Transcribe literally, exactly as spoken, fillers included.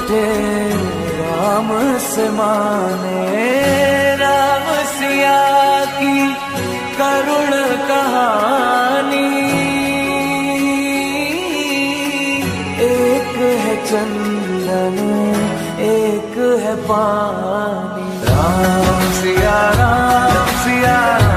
रूठे राम से माने, राम सिया की करुण कहानी। एक है चंदन एक है पानी, राम सिया राम सिया